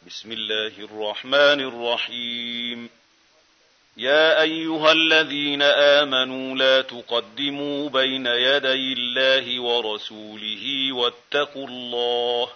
بسم الله الرحمن الرحيم. يا أيها الذين آمنوا لا تقدموا بين يدي الله ورسوله واتقوا الله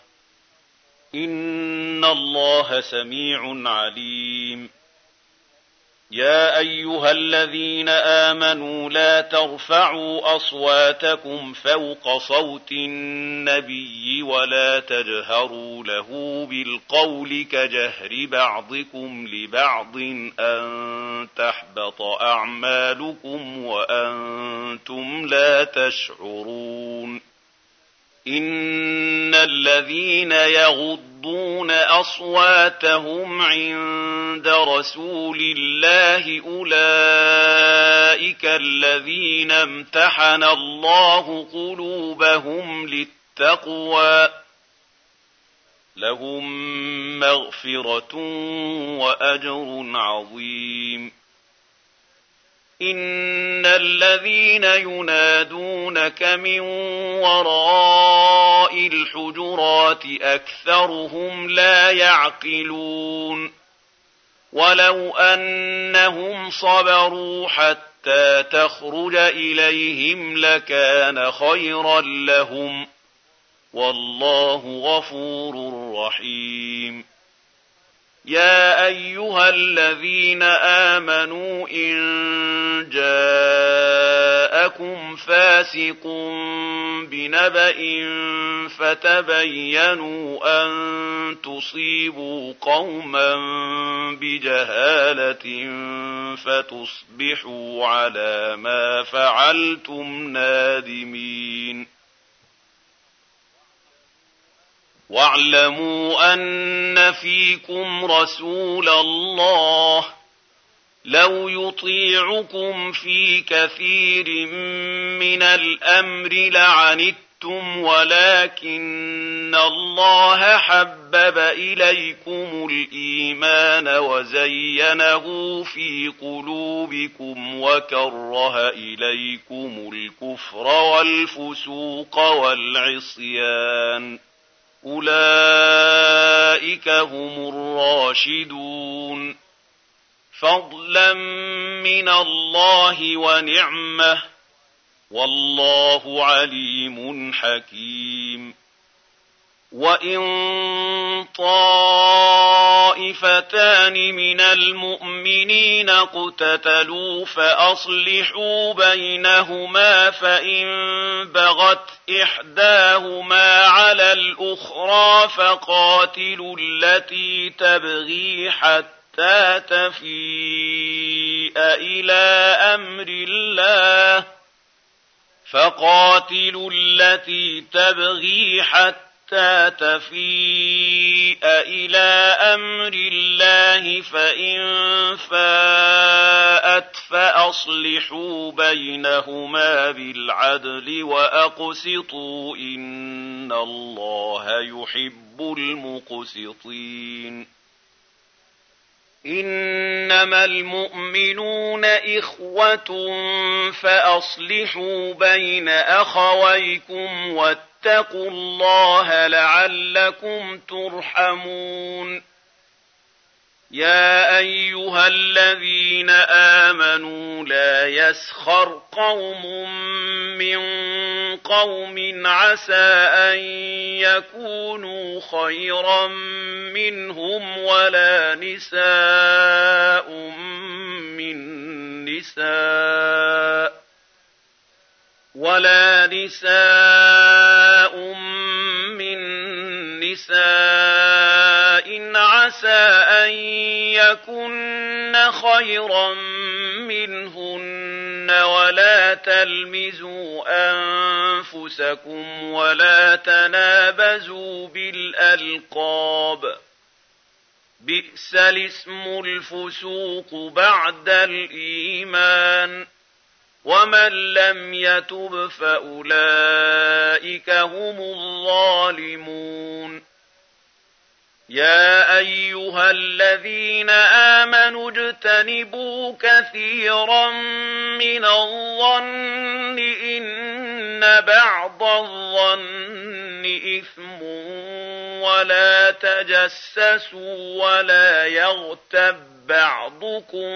إن الله سميع عليم. يا أيها الذين آمنوا لا ترفعوا أصواتكم فوق صوت النبي ولا تجهروا له بالقول كجهر بعضكم لبعض أن تحبط أعمالكم وأنتم لا تشعرون. إن الذين يغضون أصواتهم عند رسول الله أولئك الذين امتحن الله قلوبهم للتقوى لهم مغفرة وأجر عظيم. إن الذين ينادونك من وراء الحجرات أكثرهم لا يعقلون. ولو أنهم صبروا حتى تخرج إليهم لكان خيرا لهم والله غفور رحيم. يا أيها الذين آمنوا إن جاءكم فاسق بنبأ فتبينوا أن تصيبوا قوما بجهالة فتصبحوا على ما فعلتم نادمين. واعلموا أن فيكم رسول الله لو يطيعكم في كثير من الأمر لعنتم ولكن الله حبب إليكم الإيمان وزينه في قلوبكم وكره إليكم الكفر والفسوق والعصيان أولئك هم الراشدون فضلا من الله ونعمة والله عليم حكيم. وإن طائفتان من المؤمنين اقتتلوا فأصلحوا بينهما فإن بغت إحداهما على الأخرى فقاتلوا التي تبغي حتى تفيء إلى أمر الله فإن فاءت فأصلحوا بينهما بالعدل وأقسطوا إن الله يحب المقسطين. إنما المؤمنون إخوة فأصلحوا بين أخويكم واتقوا الله لعلكم ترحمون. يا أيها الذين آمنوا لا يسخر قوم من قوم عسى أن يكونوا خيرا منهم ولا نساء من نساء عسى أن يكن خيرا منهن ولا تلمزوا أنفسكم ولا تنابزوا بالألقاب بئس الاسم الفسوق بعد الإيمان ومن لم يتب فأولئك هم الظالمون. يا أيها الذين آمنوا اجتنبوا كثيرا من الظن إن بعض الظن إثم ولا تجسسوا ولا يغتب بعضكم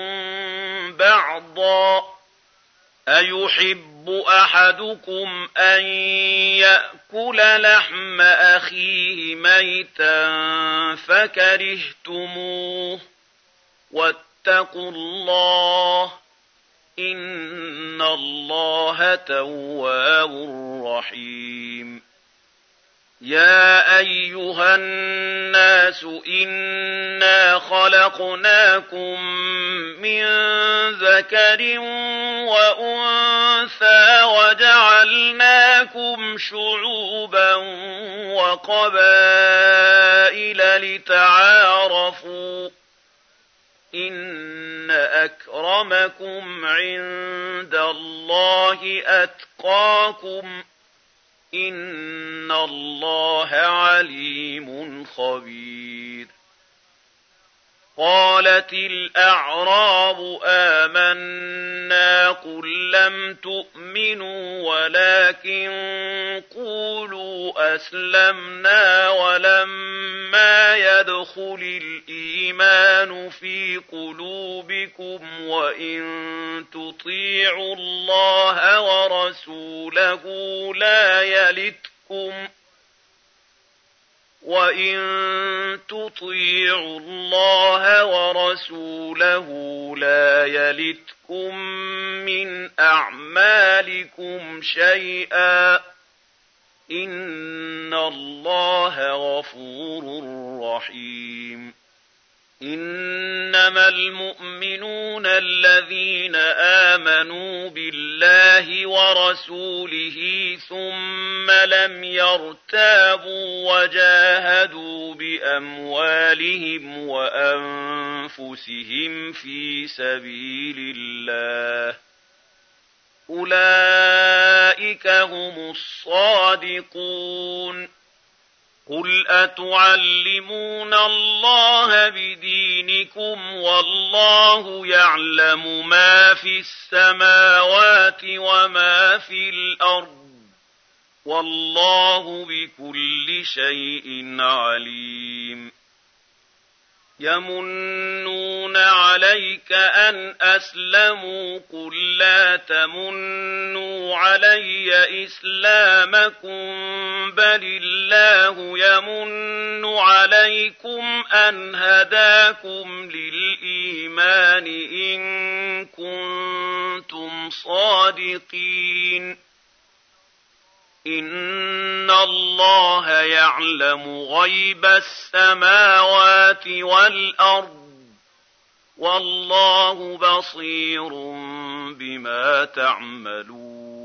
بعضا أيحب أحدكم أن يأكل لحم أخيه ميتا فكرهتموه واتقوا الله إن الله تواب رحيم يا أيها الناس إنا خلقناكم من ذكر وأنثى وجعلناكم شعوبا وقبائل لتعارفوا إن أكرمكم عند الله أتقاكم إن الله عليم خبير قالت الأعراب آمنا قل لم تؤمنوا ولكن قولوا أسلمنا ولما يدخل الإيمان في قلوبكم وإن تطيعوا الله ورسوله لا يلتكم من أعمالكم شيئا إن الله غفور رحيم إنما المؤمنون الذين آمنوا بالله ورسوله ثم لم يرتابوا وجاهدوا بأموالهم وأنفسهم في سبيل الله أولئك هم الصادقون قل أتعلمون الله بدينكم والله يعلم ما في السماوات وما في الأرض والله بكل شيء عليم يمنون عليك أن أسلموا قل لا تمنوا علي إسلامكم بل الله يمن عليكم أن هداكم للإيمان إن كنتم صادقين إن الله يعلم غيب السماوات والأرض والله بصير بما تعملون